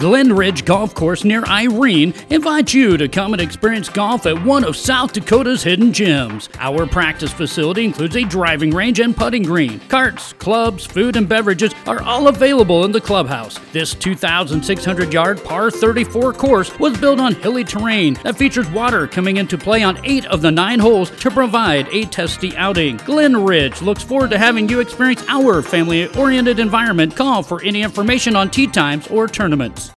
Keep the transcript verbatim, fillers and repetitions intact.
Glen Ridge Golf Course near Irene invites you to come and experience golf at one of South Dakota's hidden gems. Our practice facility includes a driving range and putting green. Carts, clubs, food, and beverages are all available in the clubhouse. This two thousand six hundred yard par thirty-four course was built on hilly terrain that features water coming into play on eight of the nine holes to provide a testy outing. Glen Ridge looks forward to having you experience our family-oriented environment. Call for any information on tee times or tournaments.